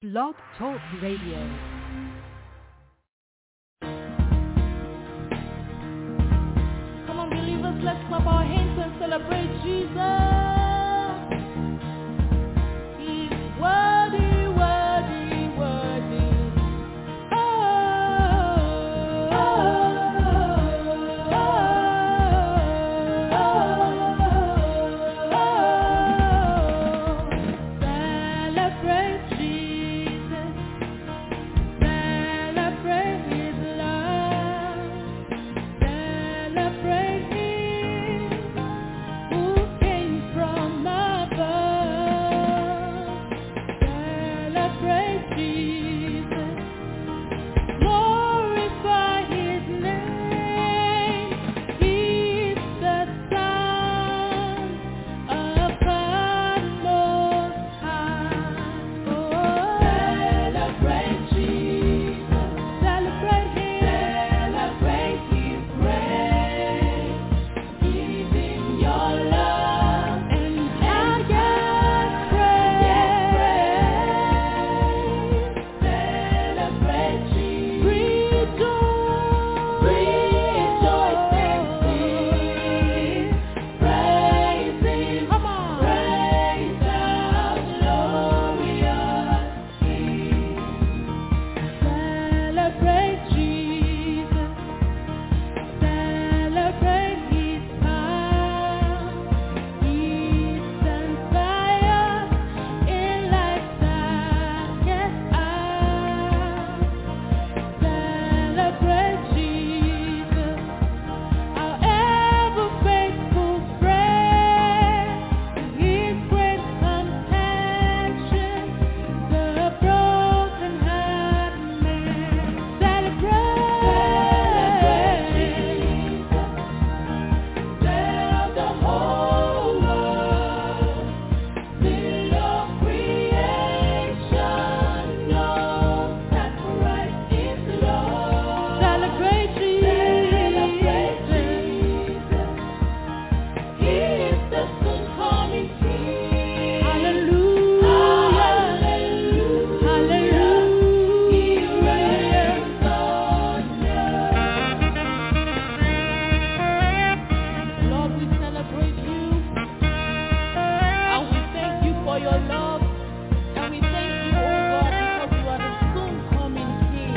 Blog Talk Radio. Come on, believers, let's clap our hands and celebrate Jesus. He's worthy, worthy, worthy. Oh, oh, celebrate Jesus. Celebrate His love. Celebrate Him who came from above. Celebrate Jesus. Glorify His name. He's the Son of God Most High. Oh, celebrate Jesus. Celebrate Him. Celebrate His grace. Give Him your love and highest praise. Celebrate Jesus. Rejoice and sing. Praise Him. Come on. Praise our glorious King. Celebrate Jesus. Celebrate His power. He stands by us in life's darkest hour. Celebrate Jesus, our ever faithful friend. His great compassion, the broken-hearted man. Celebrate Jesus, Savior of the whole world. Fill your creation, knows that Christ is Lord. Celebrate Jesus. He is the soon-coming King. Hallelujah. Hallelujah. Hallelujah. He reigns on earth. Lord, we celebrate you, and we thank you for your love, and we thank you, oh God, because you are the soon-coming King.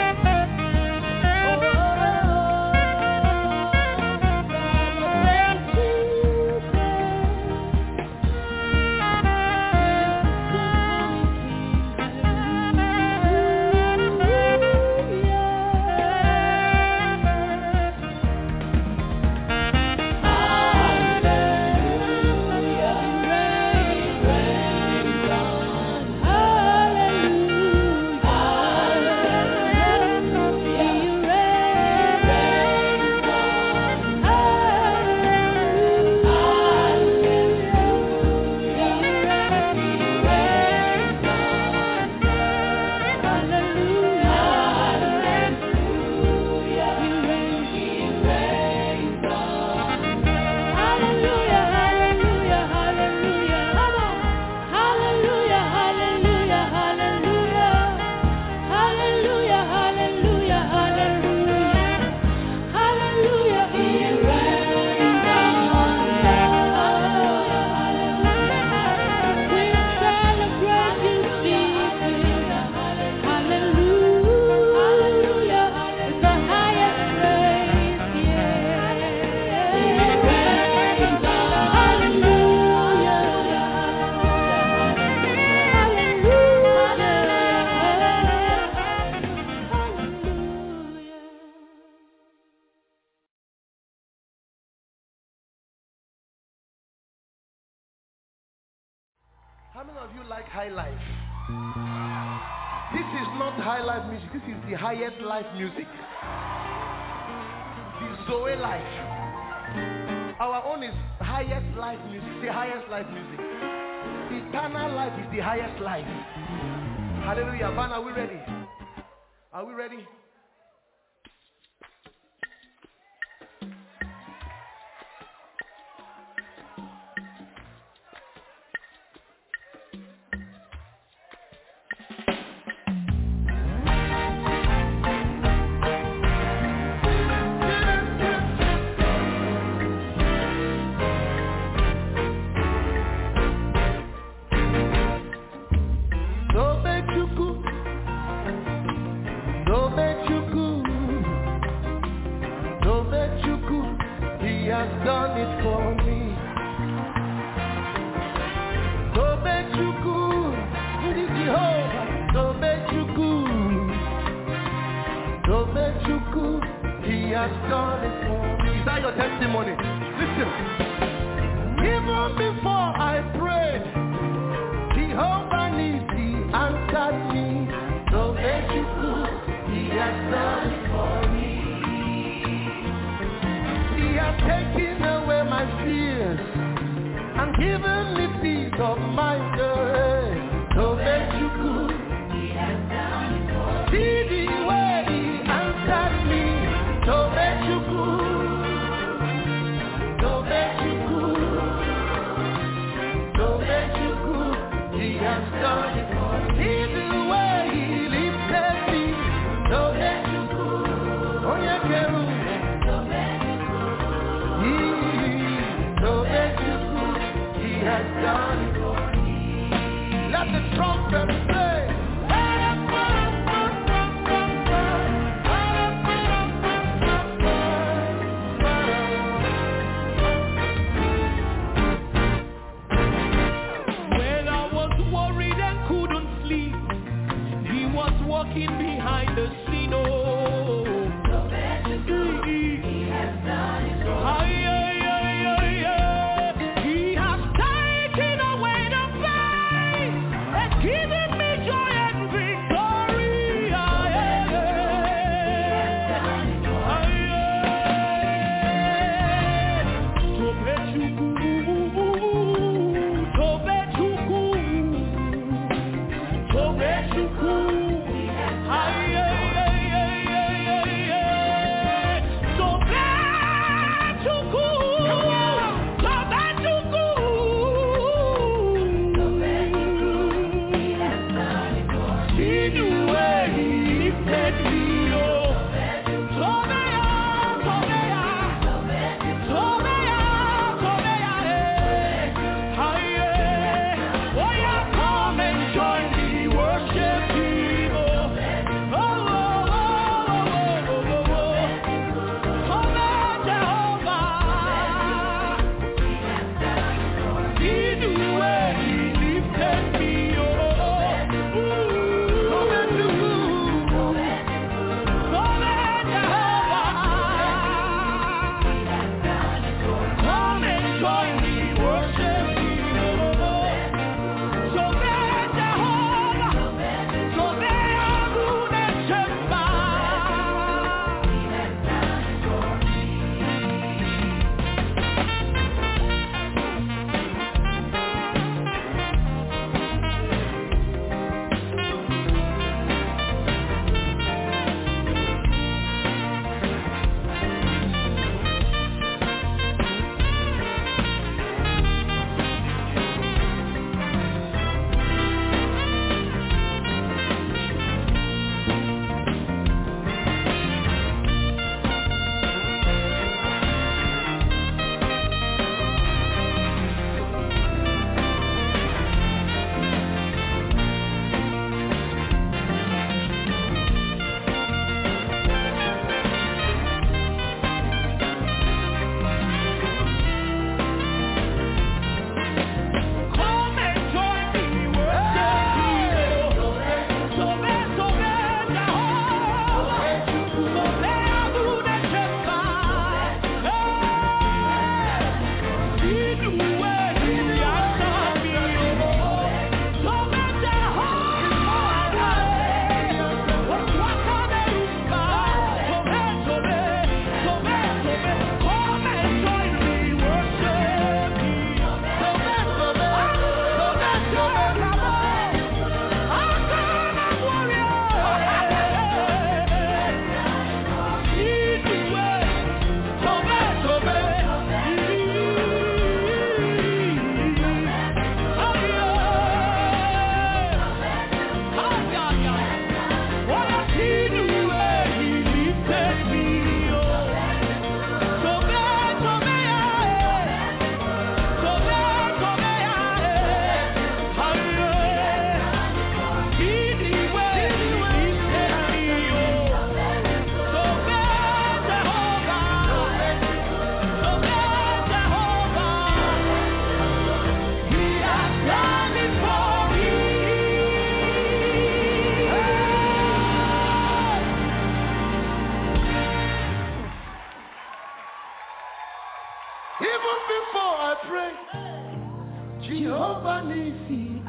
Celebrate Jesus. How many of you like high life? This is not high life music. This is the highest life music. The Zoe life. Our own is highest life music. The highest life music. Eternal life is the highest life. Hallelujah. Van, are we ready? Are we ready? has done it for me. Tobechuku, Ndi Jehovah, Tobechuku, Tobechuku, he has done it for me. Is that your testimony? Listen. Even before I prayed, Jehovah Nissi answered me. Tobechuku, he has done it for me. He has taken away my fears and given me peace of mind. Tobechuku, he has done it for me. See the way he answered me. Tobechuku, Tobechuku, Tobechuku, he has done it for me. See the way he lifted me. Tobechuku, Onyekeru, Tobechuku, he has done it for me. Let the trumpet say. Walking behind the scene, oh, he has done it for me. He has taken away the pain and given me joy and victory. Tobechuku, Tobechuku.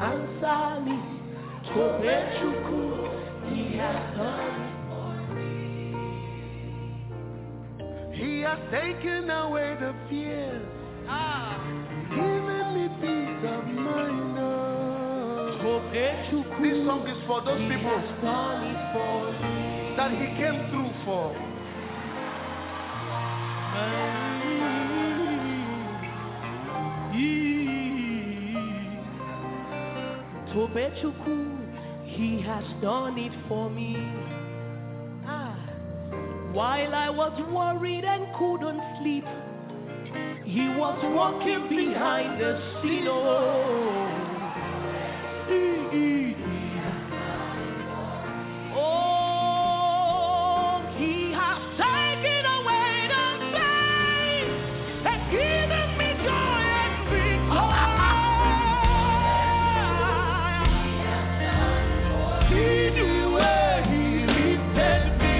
answer me. Tobechuku, he has done. He has taken away the fears. Giving me peace of mind. This song is for those people that he came through for. Tobechuku, he has done it for me. While I was worried and couldn't sleep, he was walking behind the scene. Oh, he has taken away the pain and given me joy and victory. He knew where he lifted me.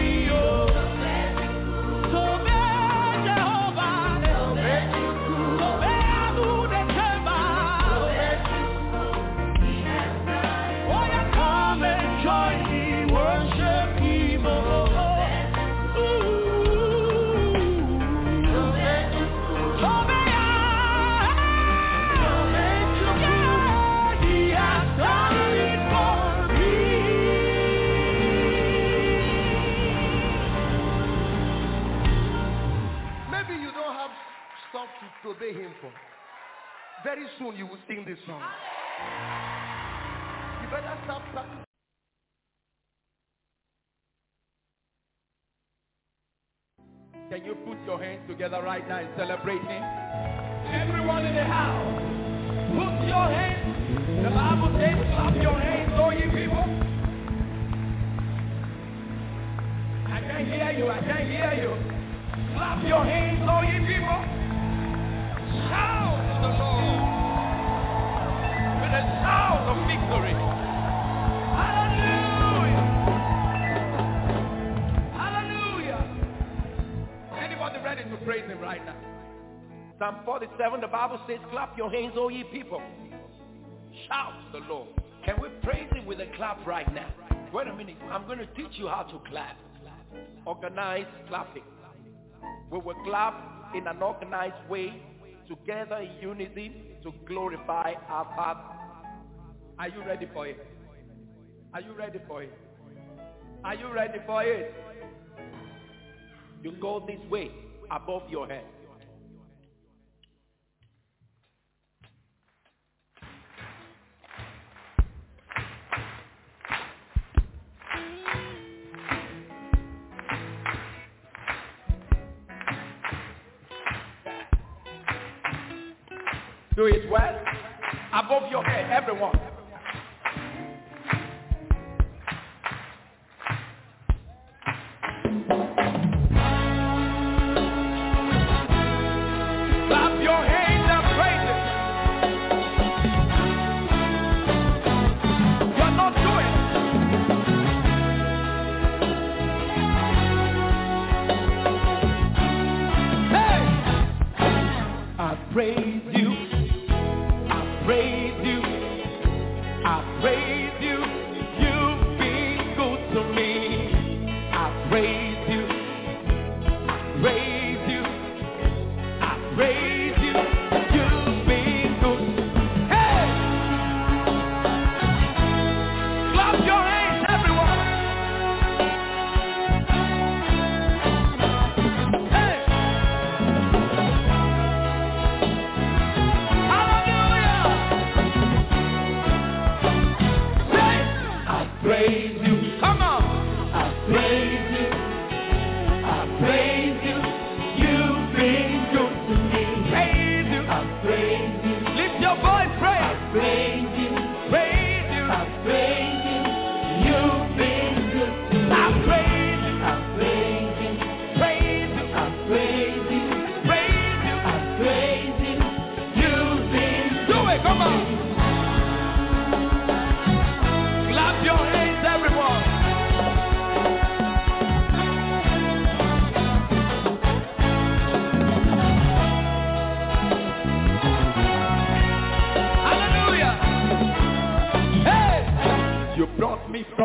To obey him for. Very soon you will sing this song. You better start practicing. Can you put your hands together right now and celebrate him? Everyone in the house, put your hands. The Bible says, clap your hands, all you people. I can't hear you, I can't hear you. Clap your hands, all you people. Shout to the Lord with a shout of victory. Hallelujah! Hallelujah! Anybody ready to praise him right now? Psalm 47, the Bible says, clap your hands, all ye people. Shout to the Lord. Can we praise him with a clap right now? Wait a minute. I'm going to teach you how to clap. Organized clapping. We will clap in an organized way, together in unity, to glorify our Father. Are you ready for it? Are you ready for it? Are you ready for it? You go this way, above your head. Do it well. Above your head, everyone. Clap your hands and praise it. You're not doing it. Hey! I praise you. I praise you.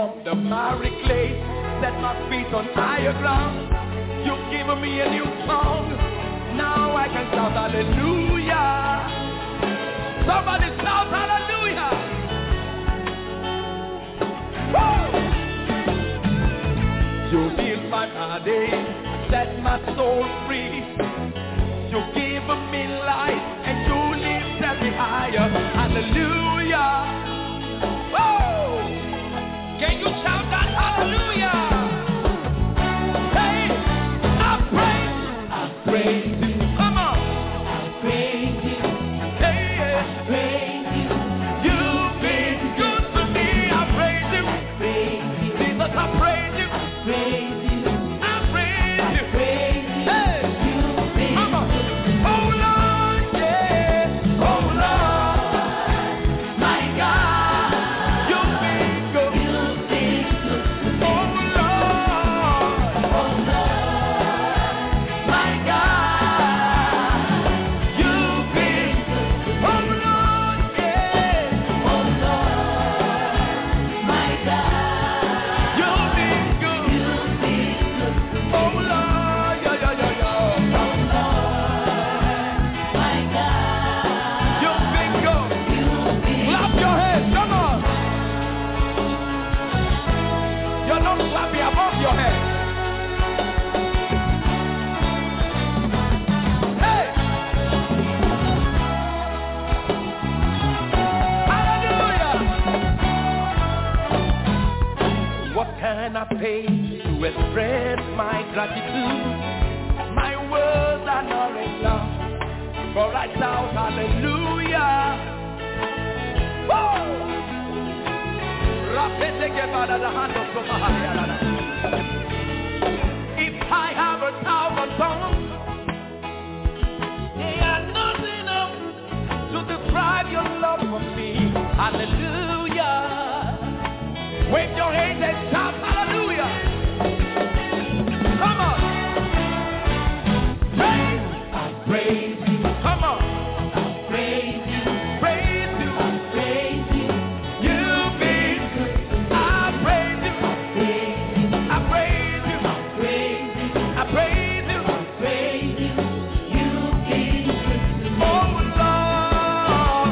from the miry clay, set my feet on higher ground. You've given me a new song. Now I can shout hallelujah. Somebody shout hallelujah. Woo! You healed my body, set my soul free. You give me life and you lift me higher. Hallelujah. Woo! Can you shout that hallelujah? Hey, I praise you. Come on. I praise you. Hey, I praise you. You've been good to me. I praise you. Jesus, I praise you. I praise you. Hey, come on. Oh Lord, yeah. Oh Lord, my God. You've been good. Oh Lord, my God. You've been good. Oh Lord, yeah. Oh Lord, my God. You've been good. Oh Lord, yeah, yeah, yeah, yeah. You've been good. Clap your hands, come on. You're not clapping above your head. Hey! Hallelujah! What can I pay to express my gratitude? My words are not enough, for I shout hallelujah. Woo! If I have 1,000 tongues, they are not enough to describe your love for me. Hallelujah. Wave your hands and shout hallelujah. Come on. Praise you. Come on. Praise you. Praise you. Praise you. You've been good. I praise you. I praise you. I praise you. You've been good. Oh Lord.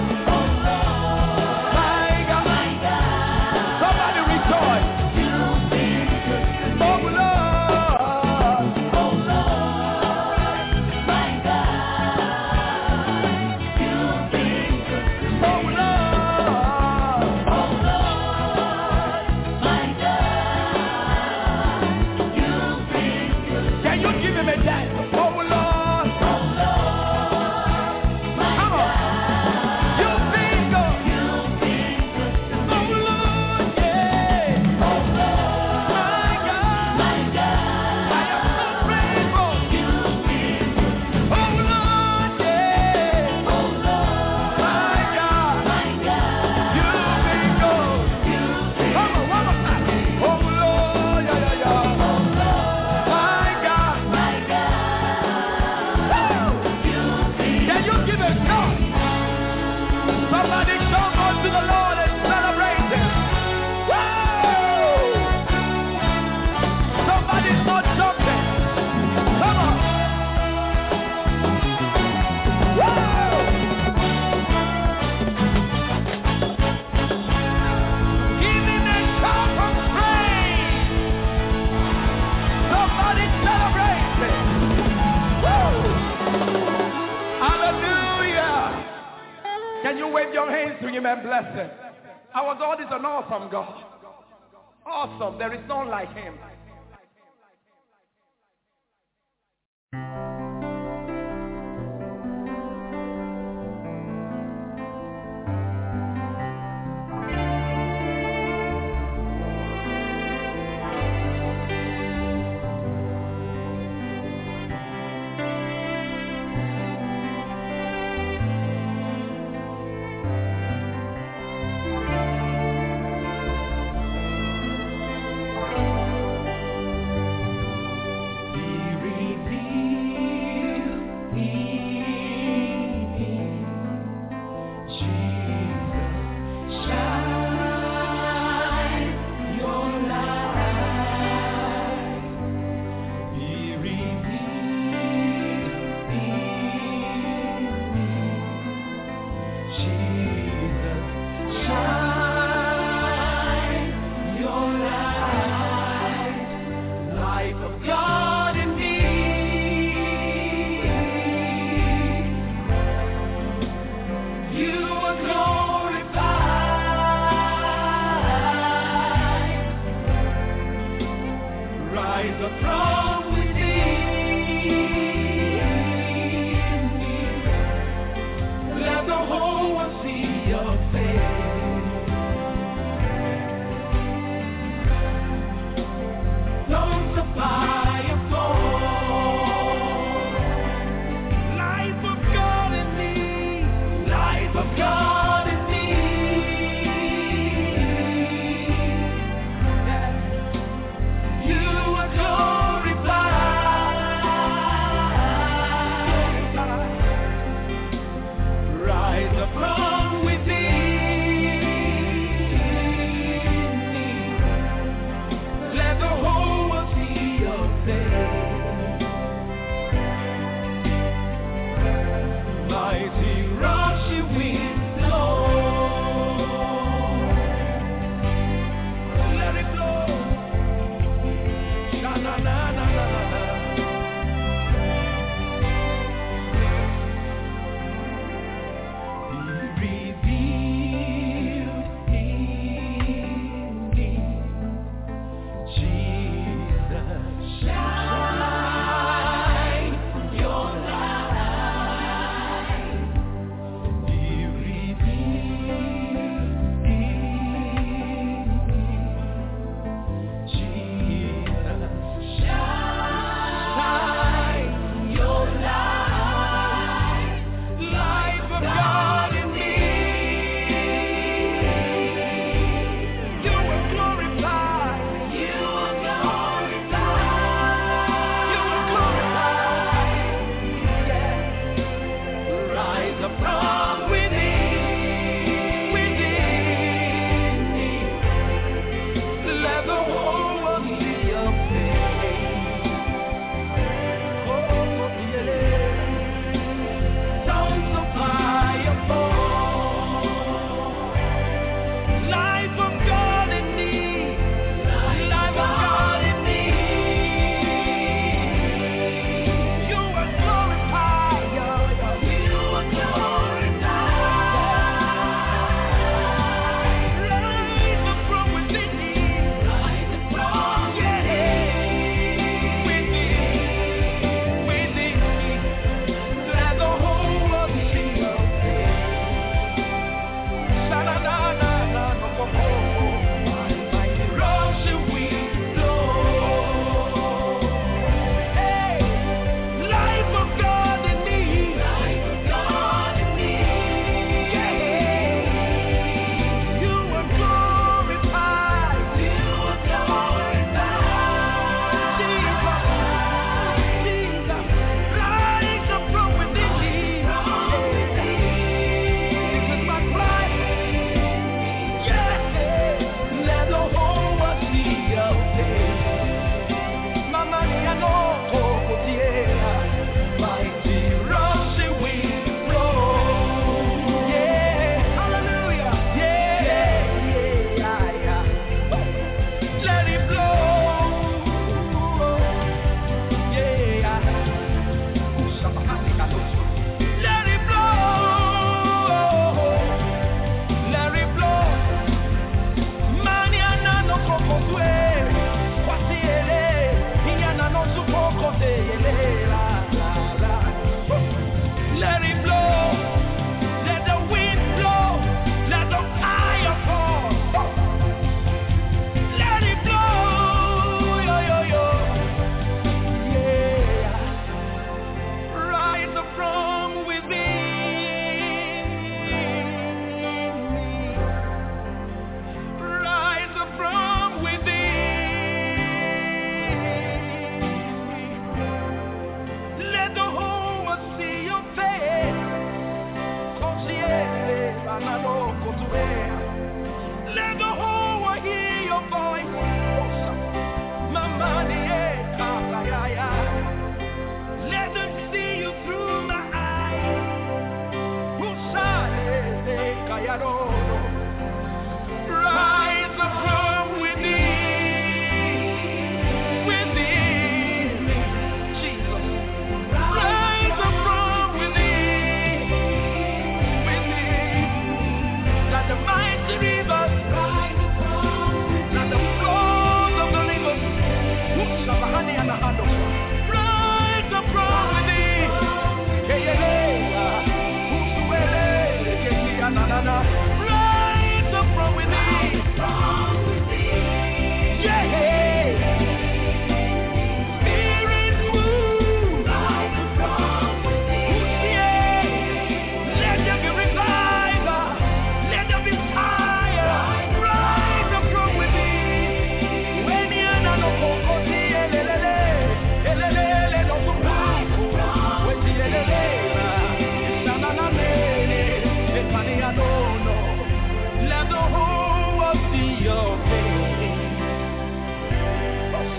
My God. Somebody rejoice. You've been good. Oh Lord. My God. You've been good. Oh Lord. My God. You've been good. Can you give him a dance? Oh Lord. My God. You've been good. Oh Lord, yeah. My God. I am so grateful. Oh Lord, yeah. My God. You've been good. Come on, one more time. Oh Lord, yeah, yeah, yeah. My God. Woo! Can you give a shout? Somebody come on to the Lord and celebrate him. Woo! Somebody's not jumping. Come on. Woo! Give him a shout of praise. Somebody celebrate him. Woo! Hallelujah. Can you wave your hands to him and bless him? Our God is an awesome God. Awesome. There is none like him. from within. Let the whole world see your face. Don't the fire fall. Life of God in me. Life of God in me. You are glorious.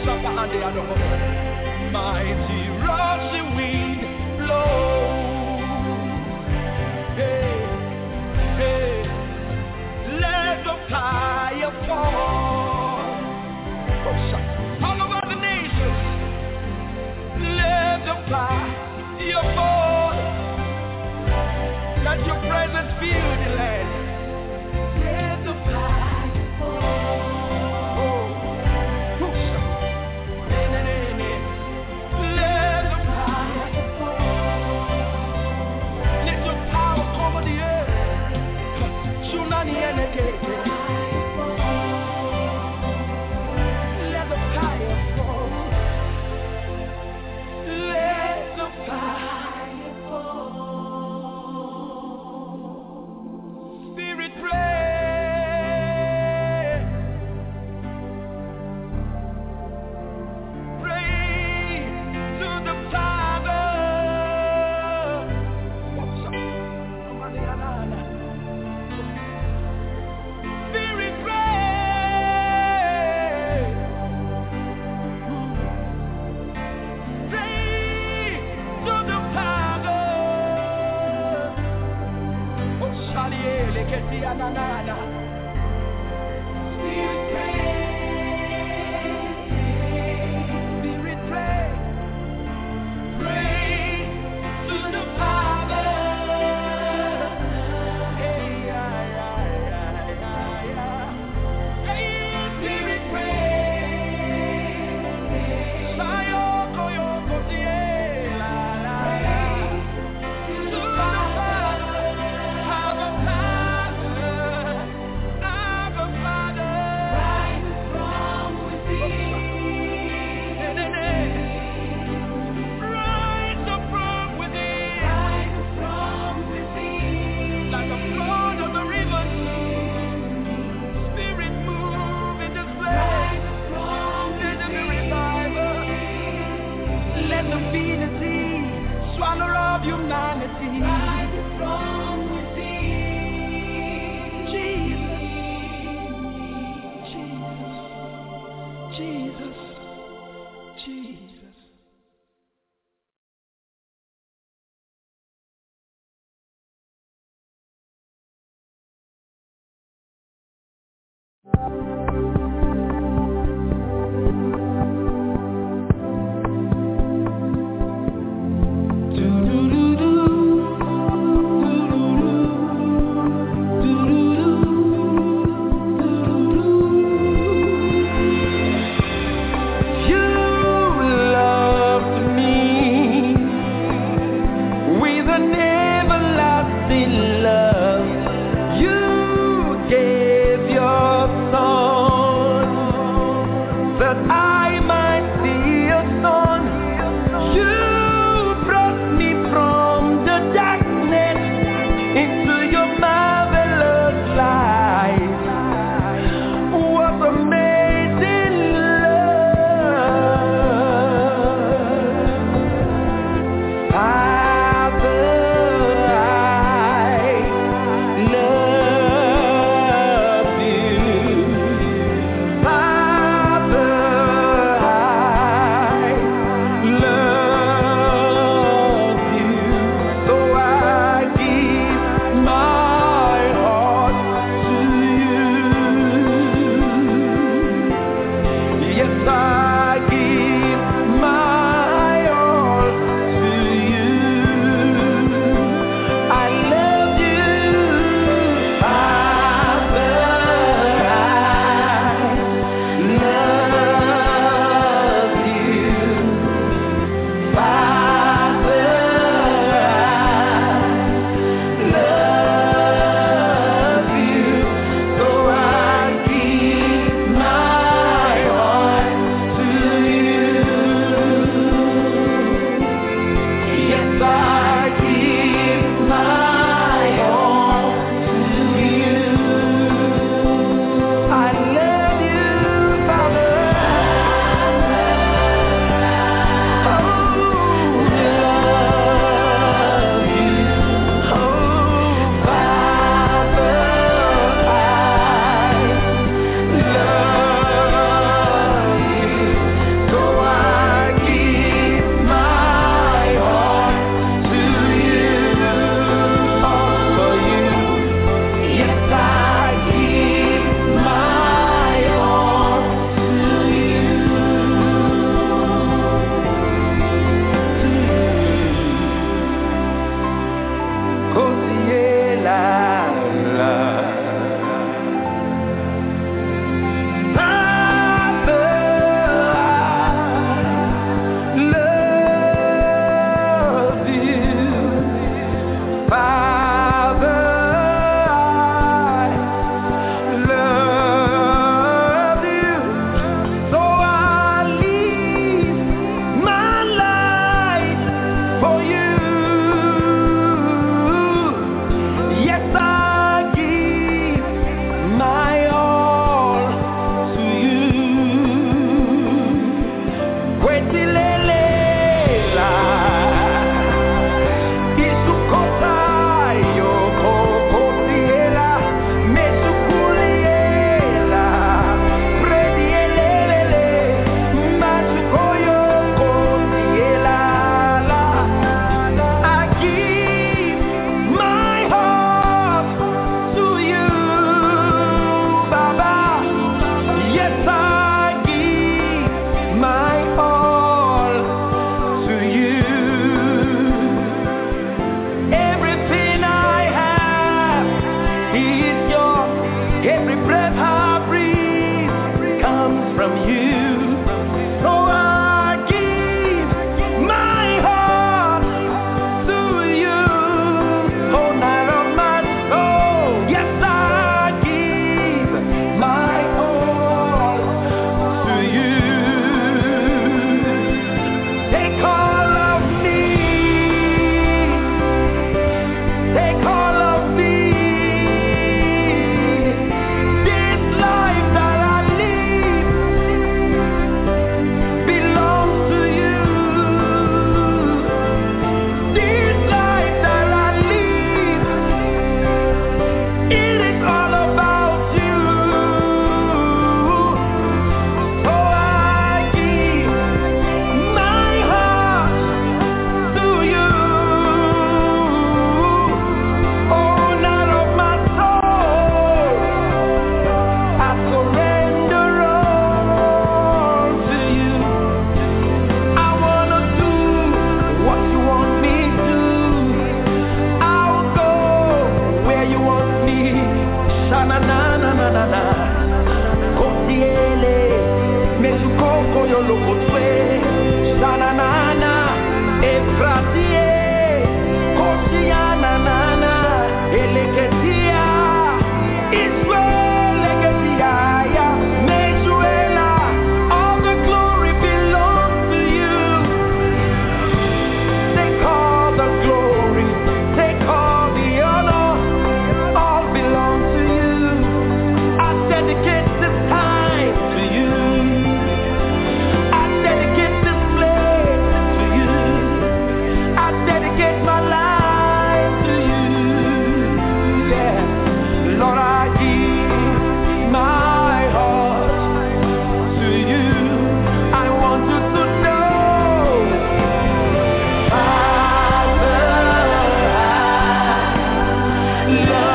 Mighty rushing wind blow. Hey, hey, let the fire fall. All over the nations, let the fire fall. Let your presence fill the land. Let the fire fall. To Koko Yolokotwe, Sananana, Efratie, Kosiana Nana, Eleketia, Israel Leketia, Mezuela, all the glory belongs to you. Take all the glory, take all the honor, all belong to you. I dedicate this time to you. I dedicate this place to you. I dedicate my life to you. Yeah, Lord, I give my heart to you. I want you to know, Father, I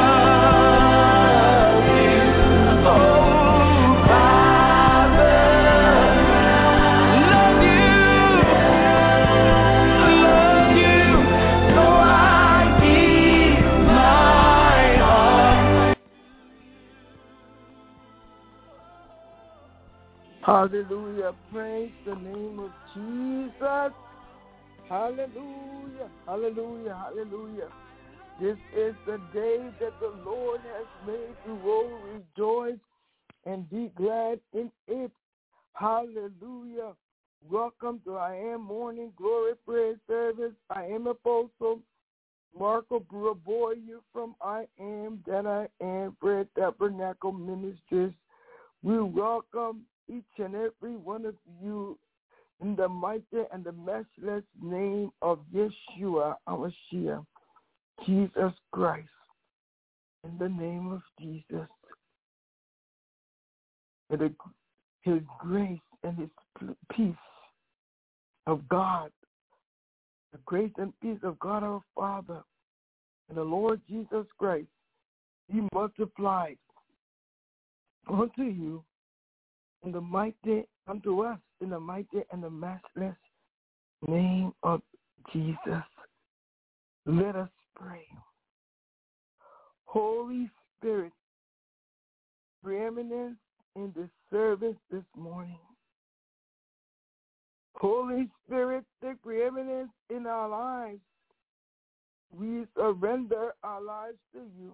love you. Oh, Father, love you, so I give my heart. Hallelujah. Praise the name of Jesus. Hallelujah. Hallelujah. Hallelujah. This is the day that the Lord has made. We will rejoice and be glad in it. Hallelujah. Welcome to I Am Morning Glory Prayer Service. I am Apostle Marco Buraboy from I Am That I Am Prayer Tabernacle Ministries. We welcome each and every one of you in the mighty and the matchless name of Yeshua, our Mashiach, Jesus Christ. In the name of Jesus. May His grace and His peace of God, the grace and peace of God our Father and the Lord Jesus Christ be multiplied unto you in the mighty, unto us in the mighty and the matchless name of Jesus. Let us pray. Holy Spirit, preeminence in this service this morning. Holy Spirit, take preeminence in our lives. We surrender our lives to you.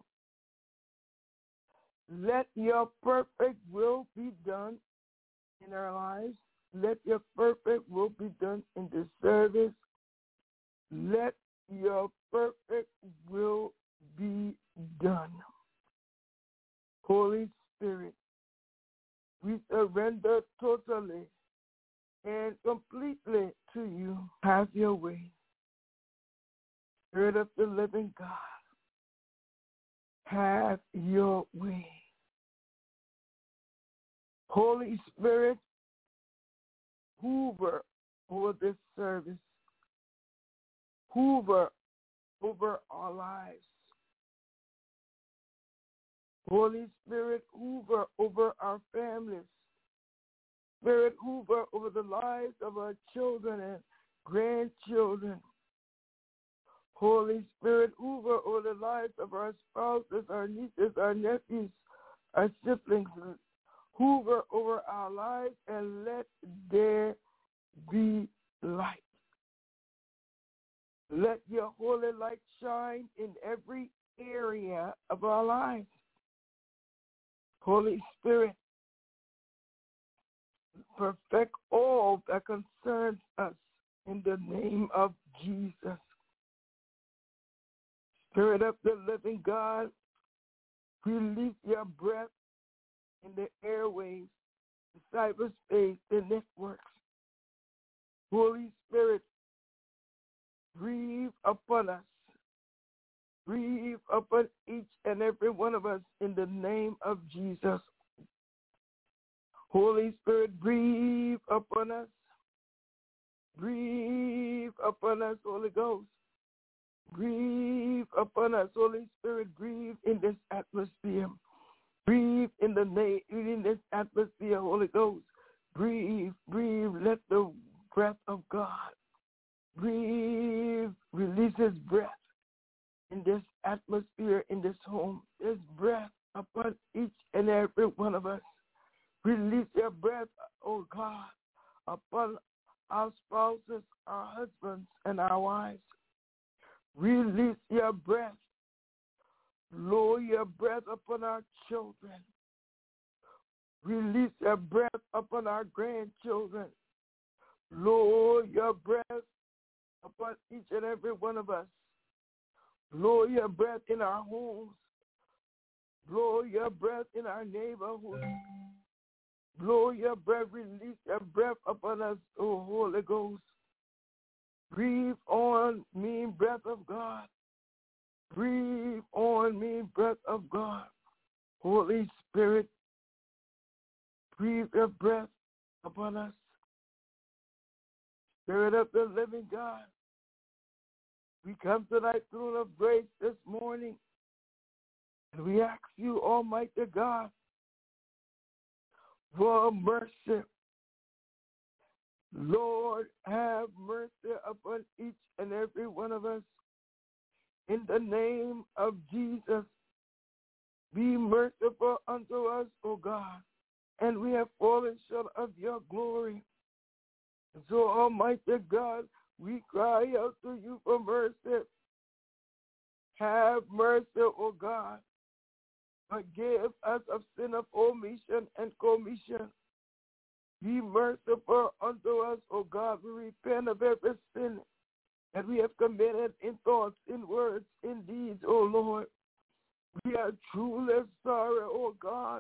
Let your perfect will be done in our lives. Let your perfect will be done in this service. Let your perfect will be done. Holy Spirit, we surrender totally and completely to you. Have your way. Spirit of the living God, have your way. Holy Spirit, hover over this service. Hover over our lives. Holy Spirit, hover over our families. Spirit, hover over the lives of our children and grandchildren. Holy Spirit, hover over the lives of our spouses, our nieces, our nephews, our siblings. Hover over our lives and let there be light. Let your holy light shine in every area of our lives. Holy Spirit, perfect all that concerns us in the name of Jesus. Spirit of the living God, release your breath in the airways, the cyberspace, the networks. Holy Spirit, breathe upon us. Breathe upon each and every one of us in the name of Jesus. Holy Spirit, breathe upon us. Breathe upon us, Holy Ghost. Breathe upon us, Holy Spirit. Breathe in this atmosphere. Breathe in this atmosphere, Holy Ghost. Breathe, breathe. Let the breath of God breathe. Release His breath in this atmosphere, in this home. His breath upon each and every one of us. Release your breath, oh God, upon our spouses, our husbands, and our wives. Release your breath. Blow your breath upon our children. Release your breath upon our grandchildren. Blow your breath upon each and every one of us. Blow your breath in our homes. Blow your breath in our neighborhood. Blow your breath, release your breath upon us, O Holy Ghost. Breathe on me, breath of God. Breathe on me, breath of God. Holy Spirit, breathe your breath upon us. Spirit of the living God, we come to thy throne of grace this morning, and we ask you, Almighty God, for mercy. Lord, have mercy upon each and every one of us. In the name of Jesus, be merciful unto us, O God. And we have fallen short of your glory. And so, Almighty God, we cry out to you for mercy. Have mercy, O God. Forgive us of sin of omission and commission. Be merciful unto us, O God. We repent of every sin that we have committed in thoughts, in words, in deeds, O Lord. We are truly sorry, O God.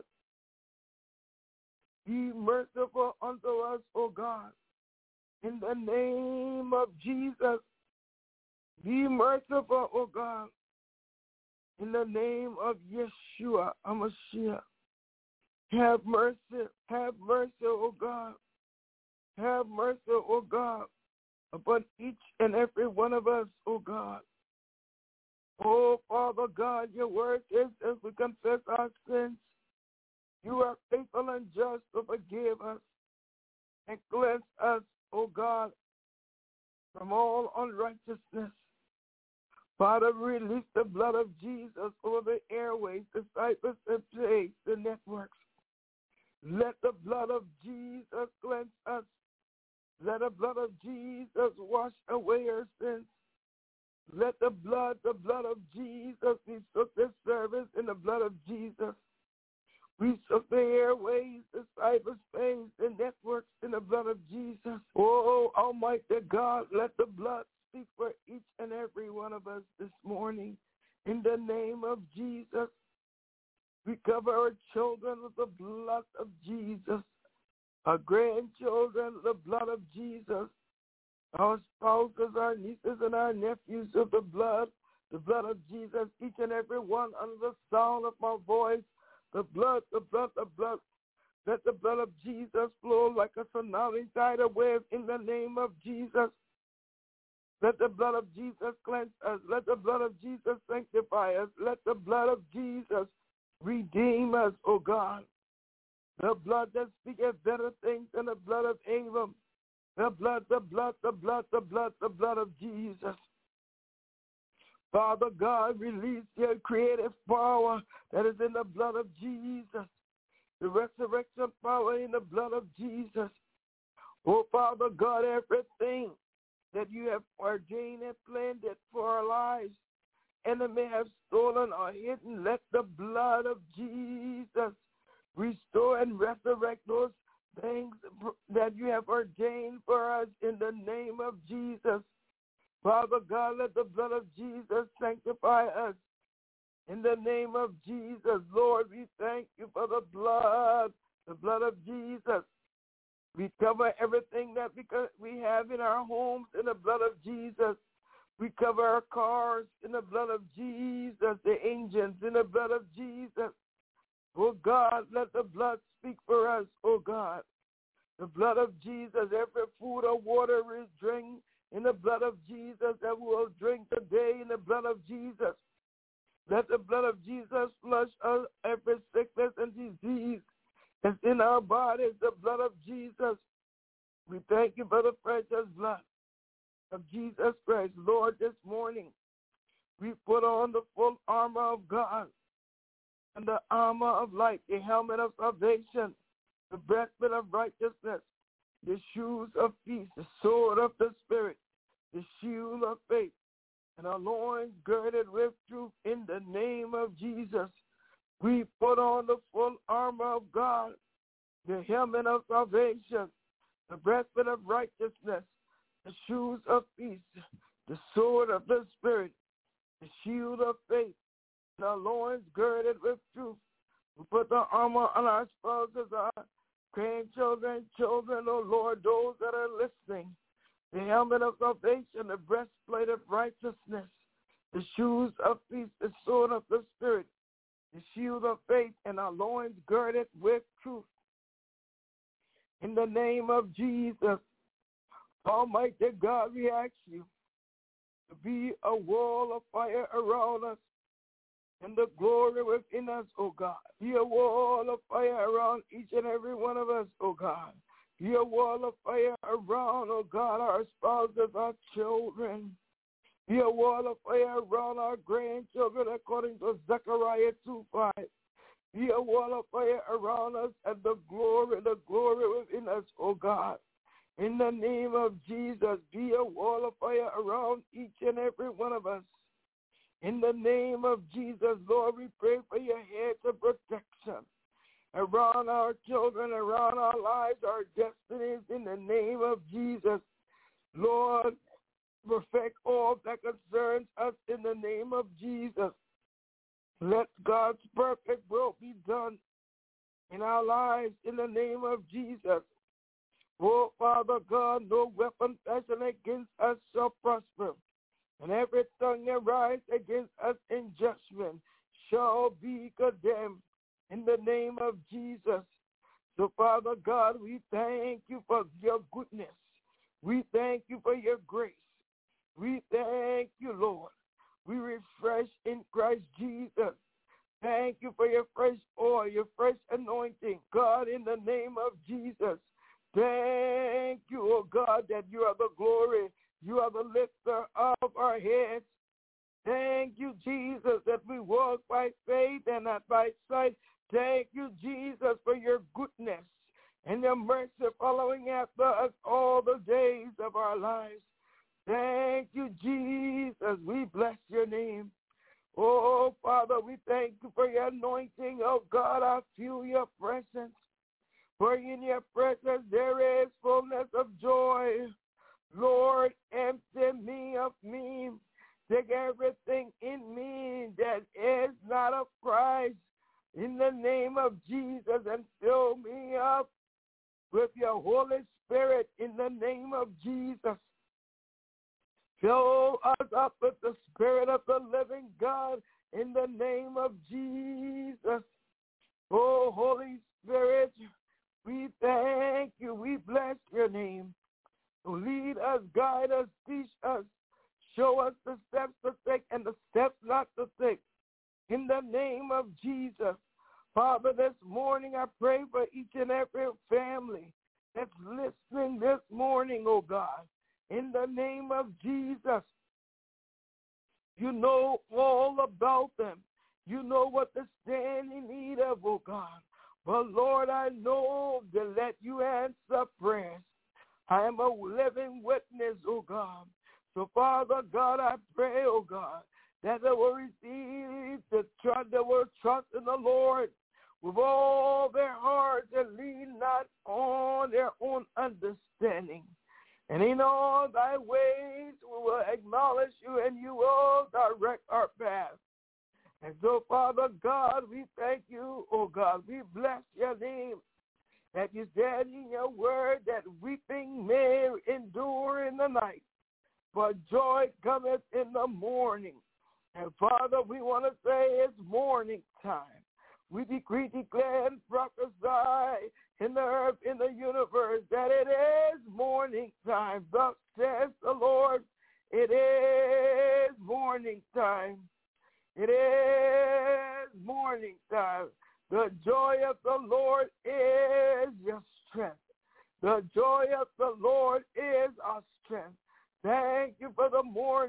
Be merciful unto us, O God. In the name of Jesus, be merciful, O God. In the name of Yeshua HaMashiach, have mercy, O God. Have mercy, O God, upon each and every one of us, O God. Oh, Father God, your word is, as we confess our sins, you are faithful and just to forgive us and cleanse us, O God, from all unrighteousness. Father, release the blood of Jesus over the airways, the cyphers, the plays, the networks. Let the blood of Jesus cleanse us. Let the blood of Jesus wash away our sins. Let the blood of Jesus, we soak this service in the blood of Jesus. We soak the airways, the cyberspace, the networks in the blood of Jesus. Oh, Almighty God, let the blood speak for each and every one of us this morning. In the name of Jesus, we cover our children with the blood of Jesus. Our grandchildren, the blood of Jesus. Our spouses, our nieces, and our nephews with the blood of Jesus. Each and every one under the sound of my voice. The blood. Let the blood of Jesus flow like a tsunami tidal wave in the name of Jesus. Let the blood of Jesus cleanse us. Let the blood of Jesus sanctify us. Let the blood of Jesus redeem us, O God. The blood that speaketh better things than the blood of Abel. The blood of Jesus. Father God, release your creative power that is in the blood of Jesus. The resurrection power in the blood of Jesus. Oh, Father God, everything that you have ordained and planned it for our lives, enemy have stolen or hidden, let the blood of Jesus restore and resurrect those things that you have ordained for us in the name of Jesus. Father God, let the blood of Jesus sanctify us in the name of Jesus. Lord, we thank you for the blood of Jesus. We cover everything that we have in our homes in the blood of Jesus. We cover our cars in the blood of Jesus, the engines in the blood of Jesus. Oh God, let the blood speak for us, oh God. The blood of Jesus, every food or water we drink in the blood of Jesus, that we will drink today in the blood of Jesus. Let the blood of Jesus flush out every sickness and disease that's in our bodies, the blood of Jesus. We thank you for the precious blood of Jesus Christ. Lord, this morning we put on the full armor of God and the armor of light, the helmet of salvation, the breastplate of righteousness, the shoes of peace, the sword of the Spirit, the shield of faith, and our loins girded with truth. In the name of Jesus, we put on the full armor of God, the helmet of salvation, the breastplate of righteousness, the shoes of peace, the sword of the Spirit, the shield of faith, and our loins girded with truth. We put the armor on our spouses, our grandchildren, children, oh Lord, those that are listening. The helmet of salvation, the breastplate of righteousness, the shoes of peace, the sword of the Spirit, the shield of faith, and our loins girded with truth. In the name of Jesus, Almighty God, we ask you to be a wall of fire around us and the glory within us, oh God. Be a wall of fire around each and every one of us, oh God. Be a wall of fire around, oh God, our spouses, our children. Be a wall of fire around our grandchildren, according to Zechariah 2:5. Be a wall of fire around us and the glory within us, oh God. In the name of Jesus, be a wall of fire around each and every one of us. In the name of Jesus, Lord, we pray for your hedge of protection around our children, around our lives, our destinies, in the name of Jesus. Lord, perfect all that concerns us in the name of Jesus. Let God's perfect will be done in our lives in the name of Jesus. Oh, Father God, no weapon fashioned against us shall prosper, and every tongue that rises against us in judgment shall be condemned in the name of Jesus. So, Father God, we thank you for your goodness. We thank you for your grace. We thank you, Lord. We refresh in Christ Jesus. Thank you for your fresh oil, your fresh anointing. God, in the name of Jesus, thank you, oh God, that you are the glory. You are the lifter of our heads. Thank you, Jesus, that we walk by faith and not by sight. Thank you, Jesus, for your goodness and your mercy following after us all the days of our lives. Thank you, Jesus. We bless your name. Oh, Father, we thank you for your anointing. Oh, God, I feel your presence. For in your presence there is fullness of joy. Lord, empty me of me. Take everything in me that is not of Christ in the name of Jesus and fill me up with your Holy Spirit in the name of Jesus. Fill us up with the Spirit of the living God in the name of Jesus. Oh, Holy Spirit, we thank you. We bless your name. Lead us, guide us, teach us. Show us the steps to take and the steps not to take. In the name of Jesus. Father, this morning I pray for each and every family that's listening this morning, oh God. In the name of Jesus. You know all about them. You know what they stand in need of, oh God. But Lord, I know to let you answer prayers. I am a living witness, oh God. So, Father God, I pray, oh God, that they will receive the trust, they will trust in the Lord with all their hearts and lean not on their own understanding. And in all thy ways we will acknowledge you and you will direct our path. And so, Father God, we thank you, oh God. We bless your name. That you said in your word that weeping may endure in the night, but joy cometh in the morning. And Father, we want to say it's morning time. We decree, declare, and prophesy in the earth, in the universe, that it is morning time. Thus says the Lord, it is morning time. It is morning time. The joy of the Lord is your strength. The joy of the Lord is our strength. Thank you for the morning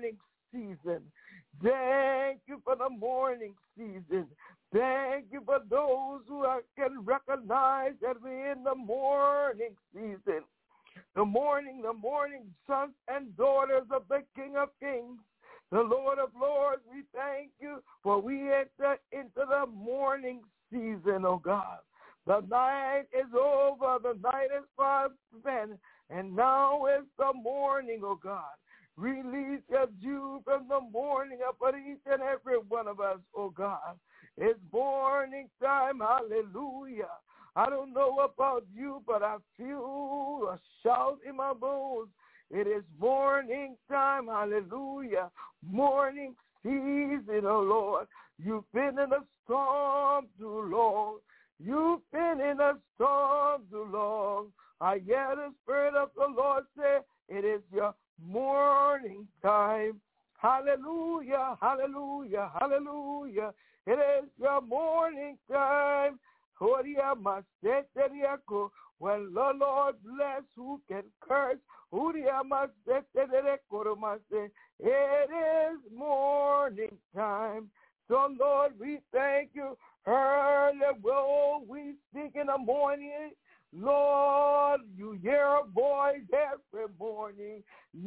season. Thank you for the morning season. Thank you for those who can recognize that we're in the morning season. The morning sons and daughters of the King of Kings, the Lord of Lords, we thank you for we enter into the morning season, oh God. The night is over, the night is far spent, and now is the morning, oh God. Release your dew from the morning upon each and every one of us, oh God. It's morning time, hallelujah. I don't know about you, but I feel a shout in my bones. It is morning time, hallelujah. Morning season, oh Lord. You've been in a storm too long. You've been in a storm too long. I hear the Spirit of the Lord say, it is your morning time. Hallelujah, hallelujah, hallelujah. It is your morning time. When the Lord bless, who can curse? It is morning time. So, Lord, we thank you. Early will we speak in the morning. Lord, you hear a voice every morning.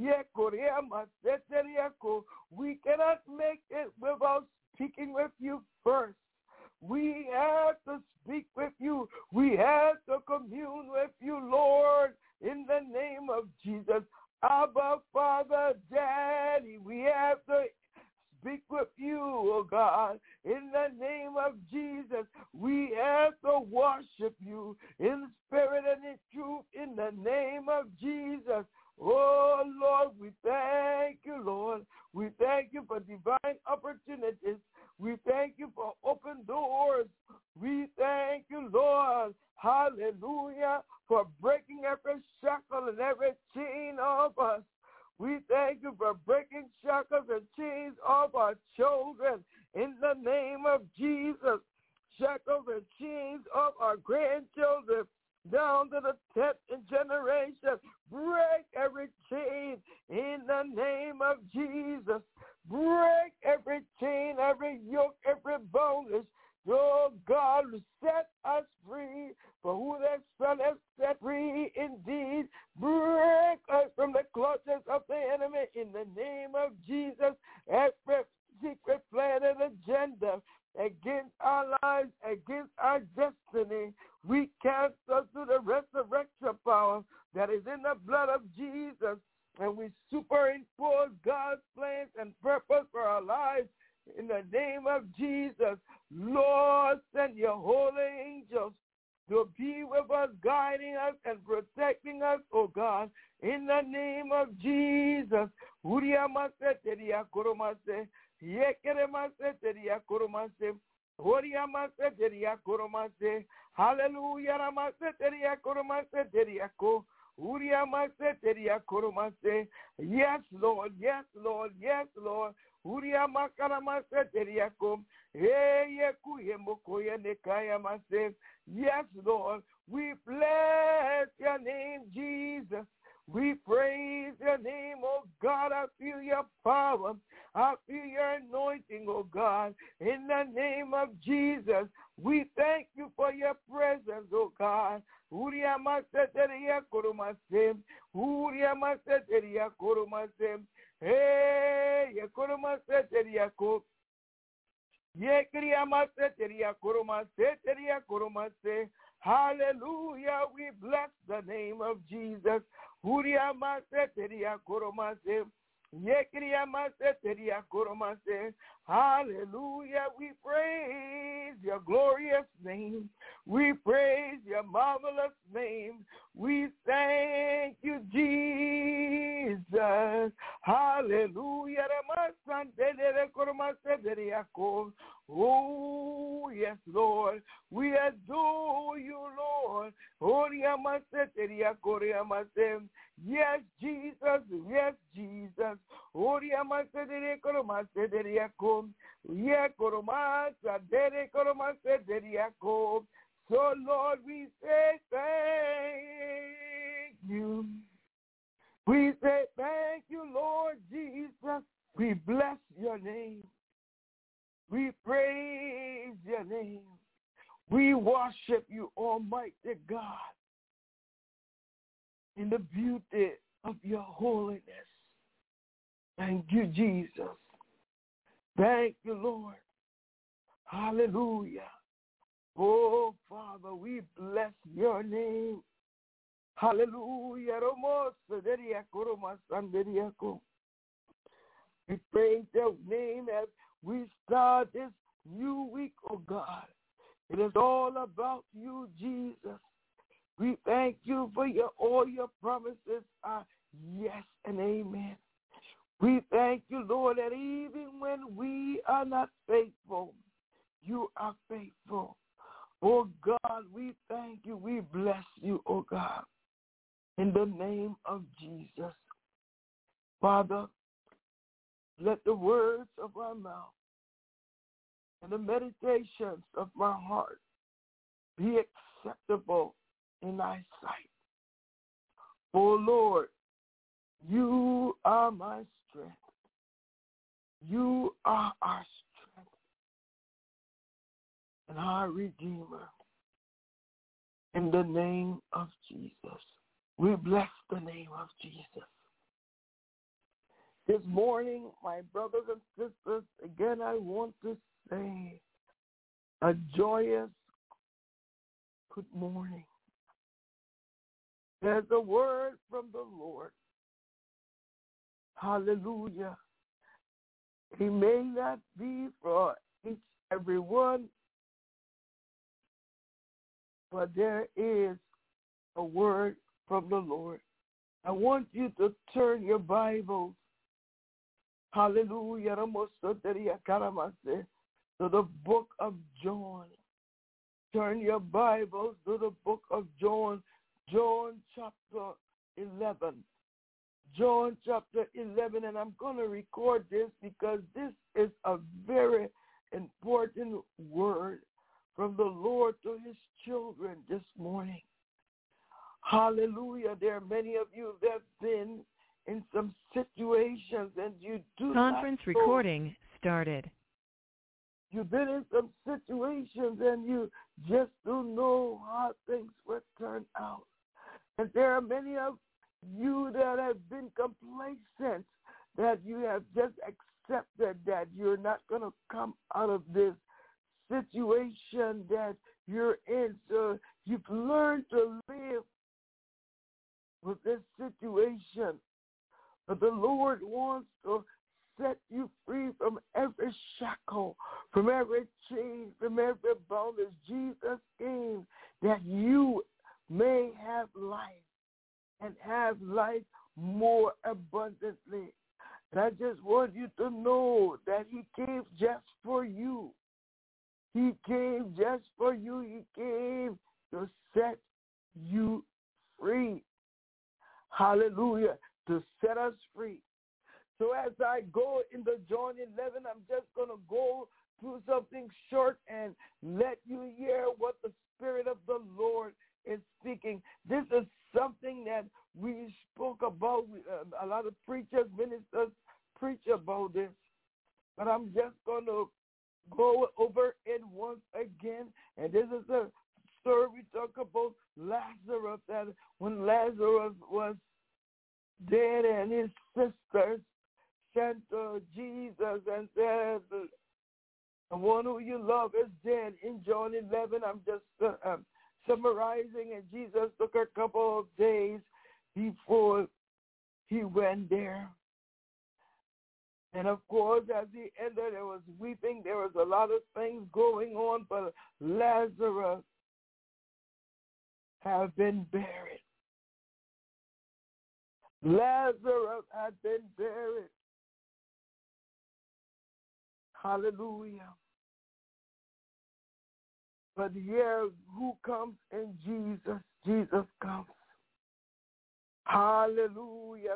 We cannot make it without speaking with you first. We have to speak with you. We have to commune with you, Lord, in the name of Jesus. Abba, Father, Daddy, we have to speak with you, oh God, in the name of Jesus. We have to worship you in spirit and in truth in the name of Jesus. Oh, Lord, we thank you, Lord. We thank you for divine opportunities. We thank you for open doors. We thank you, Lord, hallelujah, for breaking every shackle and every chain of us. We thank you for breaking shackles and chains of our children in the name of Jesus. Shackles and chains of our grandchildren down to the 10th generation. Break every chain in the name of Jesus. Break every chain, every yoke, every bondage. Oh God, set us free. For who the Son has set free indeed. Break us from the clutches of the enemy in the name of Jesus. Every secret plan and agenda against our lives, against our destiny, we cancel through the resurrection power that is in the blood of Jesus. And we superimpose God's plans and purpose for our lives in the name of Jesus. Lord, send your holy angels to be with us, guiding us and protecting us, oh God, in the name of Jesus. Yes, Lord, yes, Lord, yes, Lord. Yes, Lord, we bless your name, Jesus. We praise your name, oh God. I feel your power. I feel your anointing, oh God. In the name of Jesus, we thank you for your presence, oh God. Hallelujah, we bless the name of Jesus. Hallelujah, we praise your glorious name. We praise your marvelous name. We thank you, Jesus. Hallelujah. Oh, yes, Lord. We adore you, Lord. Yes, Jesus. Yes, Jesus. So, Lord, we say thank you. We say thank you, Lord Jesus. We bless your name. We praise your name. We worship you, Almighty God, in the beauty of your holiness. Thank you, Jesus. Thank you, Lord. Hallelujah. Oh, Father, we bless your name. Hallelujah. We praise your name as we start this new week, oh God. It is all about you, Jesus. We thank you for all your promises are yes and amen. We thank you, Lord, that even when we are not faithful, you are faithful. Oh God, we thank you. We bless you, oh God, in the name of Jesus. Father, let the words of our mouth and the meditations of my heart be acceptable in thy sight. Oh Lord, you are my strength. You are our strength and our Redeemer. In the name of Jesus. We bless the name of Jesus. This morning, my brothers and sisters, again I want to say a joyous good morning. There's a word from the Lord. Hallelujah. He may not be for everyone, but there is a word from the Lord. I want you to turn your Bibles, hallelujah, to the book of John. Turn your Bibles to the book of John, John chapter 11. John chapter 11, and I'm going to record this because this is a very important word from the Lord to his children this morning. Hallelujah. There are many of you that have been in some situations and you do Conference not know. Recording started. You've been in some situations and you just don't know how things will turn out. And there are many of you that have been complacent, that you have just accepted that you're not going to come out of this situation that you're in. So you've learned to live with this situation. But the Lord wants to set you free from every shackle, from every chain, from every bondage. Jesus came that you may have life and have life more abundantly. And I just want you to know that he came just for you. He came just for you. He came to set you free. Hallelujah. To set us free. So as I go into John 11, I'm just going to go through something short and let you hear what the Spirit of the Lord is speaking. This is something that we spoke about. A lot of preachers, ministers preach about this. But I'm just going to go over it once again. And this is a story we talk about Lazarus, that when Lazarus was dead and his sisters sent to Jesus and said, the one who you love is dead. In John 11, I'm just summarizing, and Jesus took a couple of days before he went there. And of course, as he entered, there was weeping. There was a lot of things going on, but Lazarus had been buried. Lazarus had been buried. Hallelujah. But here, who comes in Jesus? Jesus comes. Hallelujah.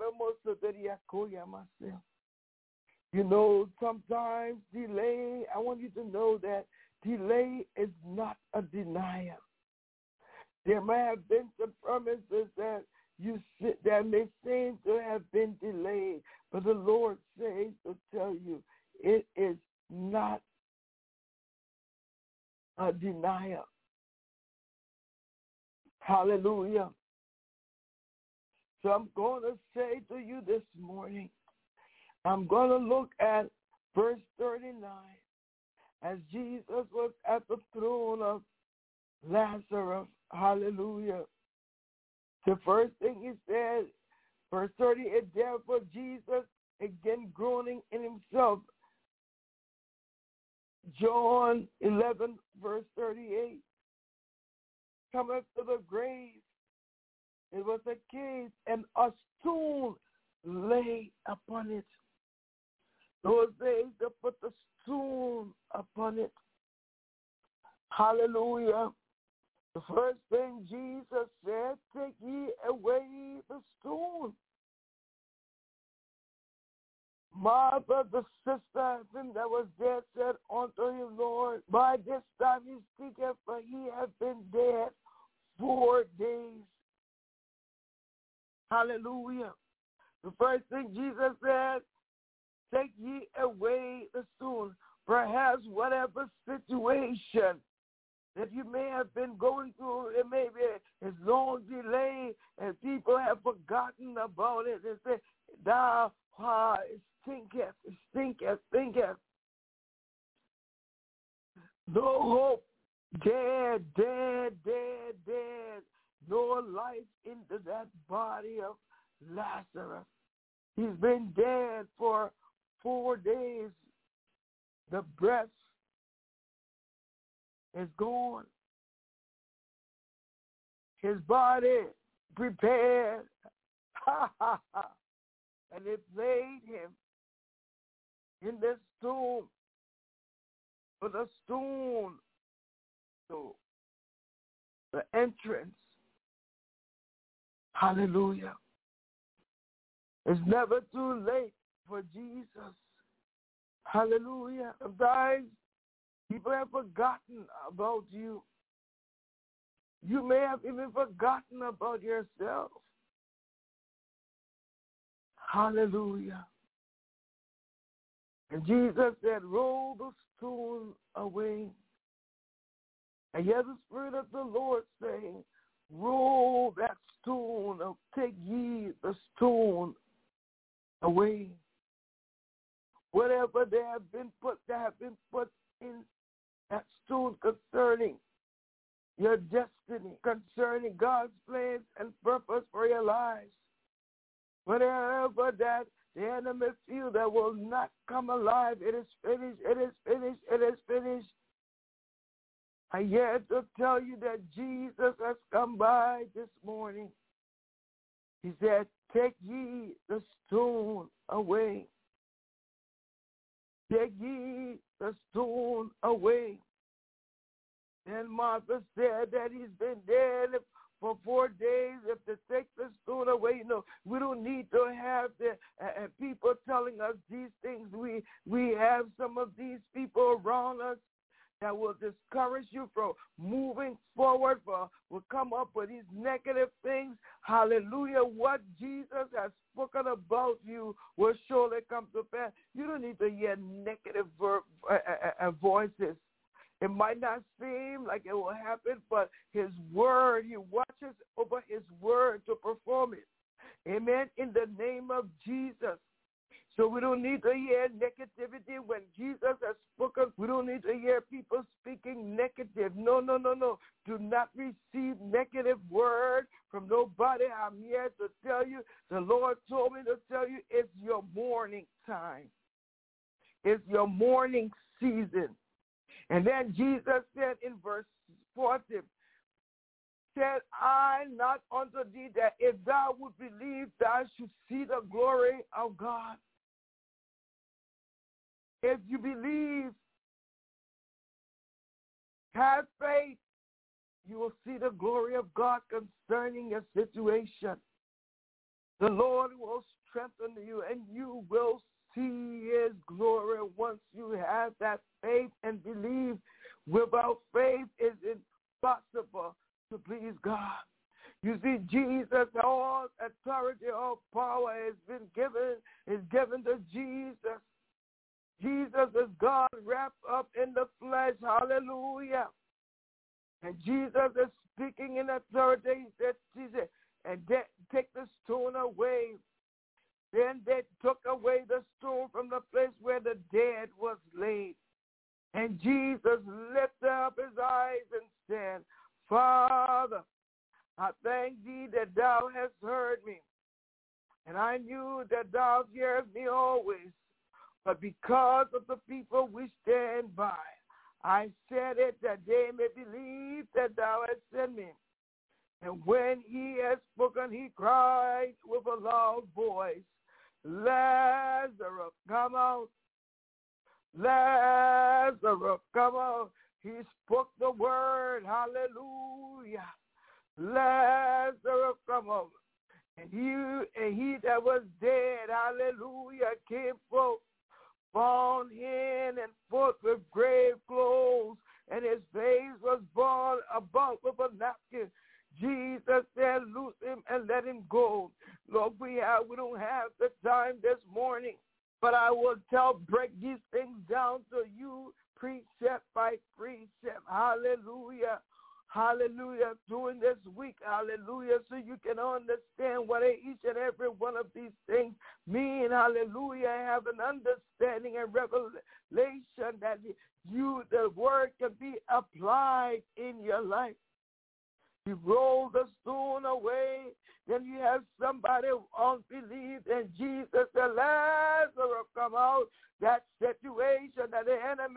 You know, sometimes delay, I want you to know that delay is not a denial. There may have been some promises that may seem to have been delayed, but the Lord says to tell you, it is not a denial. Hallelujah. So I'm going to say to you this morning, I'm going to look at verse 39. As Jesus was at the throne of Lazarus, hallelujah. The first thing he said, verse 38, therefore Jesus, again groaning in himself. John 11, verse 38, cometh to the grave. It was a cave, and a stone lay upon it. Those days they put the stone upon it. Hallelujah. The first thing Jesus said, take ye away the stone. Martha, the sister of him that was dead, said unto him, Lord, by this time he speaketh, for he hath been dead 4 days. Hallelujah. The first thing Jesus said, take ye away the stone. Perhaps whatever situation that you may have been going through, it may be a long delay, and people have forgotten about it. They say, thou stinketh. No hope, dead. No life into that body of Lazarus. He's been dead for 4 days. The breath is gone. His body prepared. And it laid him in the tomb. For the stone, so the entrance. Hallelujah. It's never too late for Jesus. Hallelujah. Sometimes people have forgotten about you. You may have even forgotten about yourself. Hallelujah. And Jesus said, roll the stone away. And yet the Spirit of the Lord saying, roll that stone, take ye the stone away. Whatever they have been put in that stone concerning your destiny, concerning God's plans and purpose for your lives. Whatever that the enemy feel that will not come alive, it is finished, it is finished, it is finished. I yet to tell you that Jesus has come by this morning. He said, take ye the stone away. Take ye the stone away. Then Martha said that he's been dead for 4 days. If they take the stone away, we don't need to have the people telling us these things. We have some of these people around us that will discourage you from moving forward, will come up with these negative things. Hallelujah. What Jesus has spoken about you will surely come to pass. You don't need to hear negative voices. It might not seem like it will happen, but his word, he watches over his word to perform it. Amen. In the name of Jesus. So we don't need to hear negativity when Jesus has spoken. We don't need to hear people speaking negative. No. Do not receive negative word from nobody. I'm here to tell you, the Lord told me to tell you, it's your morning time. It's your morning season. And then Jesus said in verse 40, said I not unto thee that if thou would believe, thou should see the glory of God. If you believe, have faith, you will see the glory of God concerning your situation. The Lord will strengthen you, and you will see his glory once you have that faith and believe. Without faith, it's impossible to please God. You see, Jesus, all authority, all power is given to Jesus. Jesus is God wrapped up in the flesh. Hallelujah. And Jesus is speaking in authority. That Jesus, and they take the stone away. Then they took away the stone from the place where the dead was laid. And Jesus lifted up his eyes and said, Father, I thank thee that thou hast heard me. And I knew that thou hearest me always. But because of the people which stand by, I said it that they may believe that thou hast sent me. And when he had spoken, he cried with a loud voice, Lazarus, come out. Lazarus, come out. He spoke the word, hallelujah. Lazarus, come out. And he that was dead, hallelujah, came forth, bound hand and foot with grave clothes, and his face was bound about with a napkin. Jesus said, loose him and let him go. Lord, we don't have the time this morning, but I will break these things down to you, precept by precept. Hallelujah. Hallelujah. During this week, hallelujah, so you can understand what each and every one of these things mean. Hallelujah. Have an understanding and revelation that the word can be applied in your life. You roll the stone away, then you have somebody unbelief, and Jesus said, Lazarus, come out. That situation that the enemy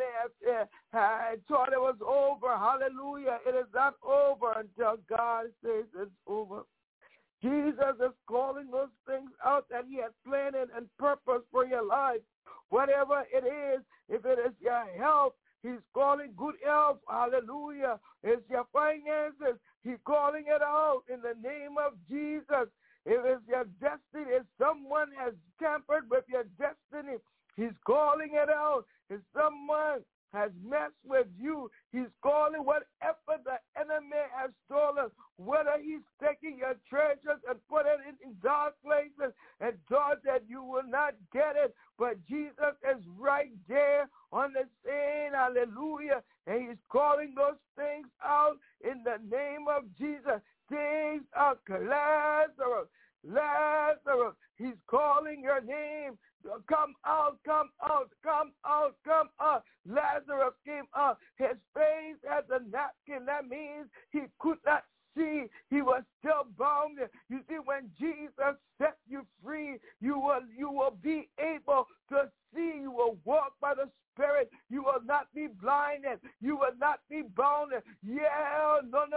had thought it was over. Hallelujah. It is not over until God says it's over. Jesus is calling those things out that he had planned and purpose for your life. Whatever it is, if it is your health, he's calling good health. Hallelujah. It's your finances. He's calling it out in the name of Jesus. If it's your destiny, if someone has tampered with your destiny, he's calling it out. If someone has messed with you, he's calling whatever the enemy has stolen, whether he's taking your treasures and put it in dark places and thought that you will not get it. But Jesus is right there on the scene, hallelujah, and he's calling those things out in the name of Jesus. Things are Lazarus, Lazarus, he's calling your name. Come out, come out, come out, come out. Lazarus came out. His face has a napkin. That means he could not see. He was still bound. You see, when Jesus set you free, you will be able to see. You will walk by the Spirit. You will not be blinded. You will not be bound. Yeah, no.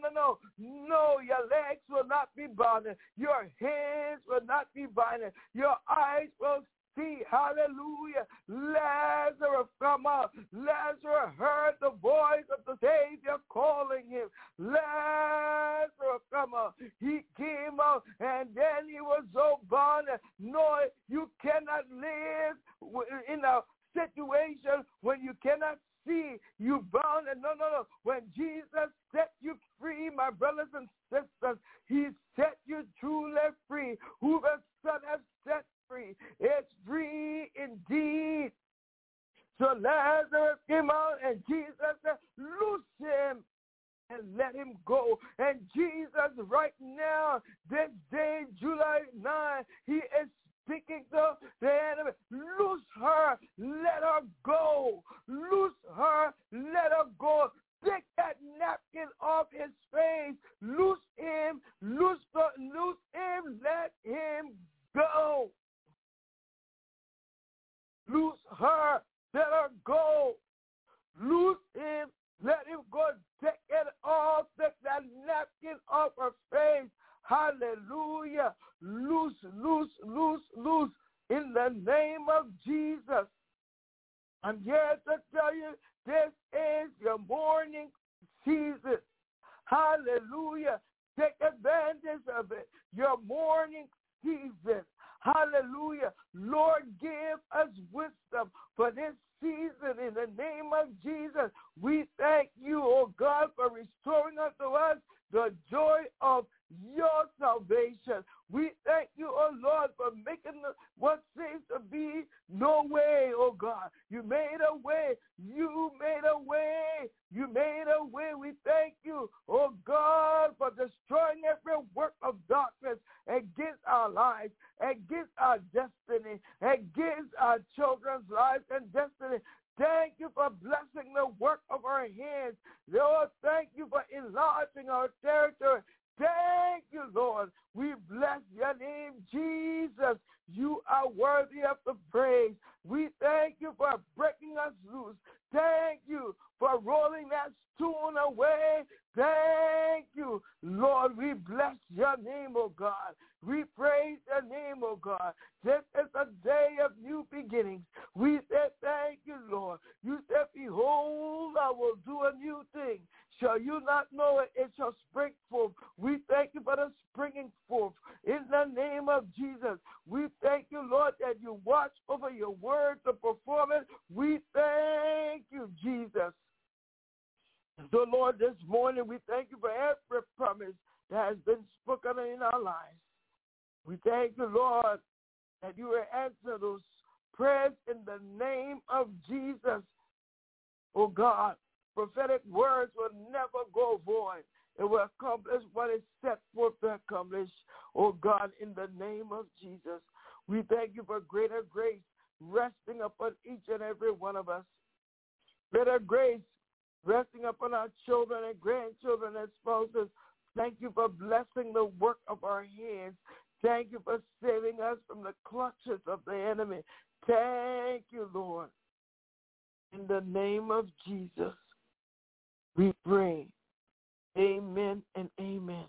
No, your legs will not be bound. Your hands will not be bound. Your eyes will see. Hallelujah. Lazarus, come out. Lazarus heard the voice of the Savior calling him. Lazarus, come out. He came out, and then he was so bound. No, you cannot live in a situation when you cannot see. You bound. And no. When Jesus set you free, my brothers and sisters, he set you truly free. Who the Son has set free, it's free indeed. So Lazarus came out, and Jesus said, loose him and let him go. And Jesus right now, this day, July 9, he is speaking to the enemy. Loose her, let her go. Loose her, let her go. Take that napkin off his face. Loose him, let him go. Loose her, let her go. Loose him, let him go. Take it off, take that napkin off her face. Hallelujah. Loose in the name of Jesus. I'm here to tell you, this is your mourning season. Hallelujah. Take advantage of it. Your mourning season. Hallelujah. Lord, give us wisdom for this season in the name of Jesus. We thank you, oh God, for restoring unto us the joy of your salvation. We thank you, oh Lord, for making what seems to be no way, oh God. You made a way. You made a way. You made a way. We thank you, oh God, for destroying every work of darkness against our lives, against our destiny, against our children's lives and destiny. Thank you for blessing the work of our hands. Lord, thank you for enlarging our territory. Thank you, Lord. We bless your name, Jesus. You are worthy of the praise. We thank you for breaking us loose. Thank you for rolling that stone away. Thank you, Lord. We bless your name, oh God. We praise your name, oh God. This is a day of new beginnings. We say thank you, Lord. You said, behold, I will do a new thing. Shall you not know it? It shall spring forth. We thank you for the springing forth. In the name of Jesus, we thank you, Lord, that you watch over your word to perform it. We thank you, Jesus. So, Lord, this morning we thank you for every promise that has been spoken in our lives. We thank you, Lord, that you will answer those prayers in the name of Jesus. Oh, God, prophetic words will never go void. It will accomplish what is set forth to accomplish. Oh, God, in the name of Jesus, we thank you for greater grace resting upon each and every one of us. Greater grace resting upon our children and grandchildren and spouses. Thank you for blessing the work of our hands. Thank you for saving us from the clutches of the enemy. Thank you, Lord. In the name of Jesus, we pray. Amen and amen.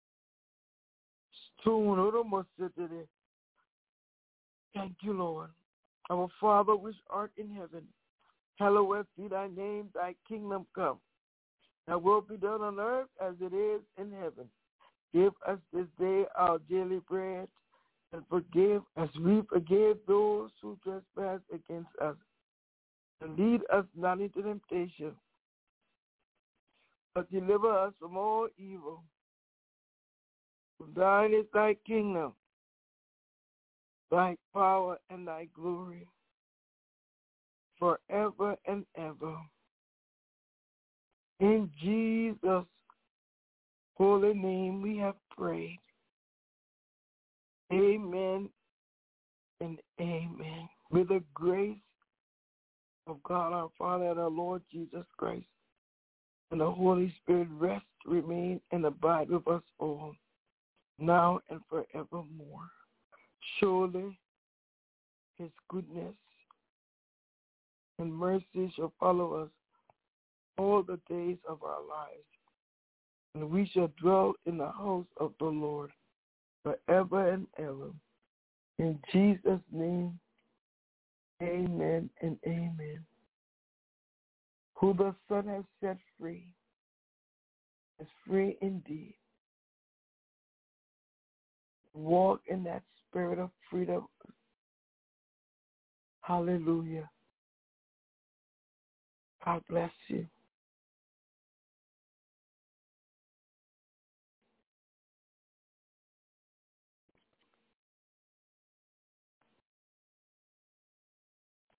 Thank you, Lord. Our Father which art in heaven, hallowed be thy name, thy kingdom come. Thy will be done on earth as it is in heaven. Give us this day our daily bread, and forgive as we forgive those who trespass against us. And lead us not into temptation, but deliver us from all evil. For thine is thy kingdom, thy power, and thy glory, forever and ever. In Jesus' holy name we have prayed. Amen and amen. With the grace of God our Father and our Lord Jesus Christ and the Holy Spirit rest, remain, and abide with us all, now and forevermore. Surely his goodness and mercy shall follow us all the days of our lives, and we shall dwell in the house of the Lord forever and ever. In Jesus' name, amen and amen. Who the Son has set free is free indeed. Walk in that spirit of freedom. Hallelujah. God bless you.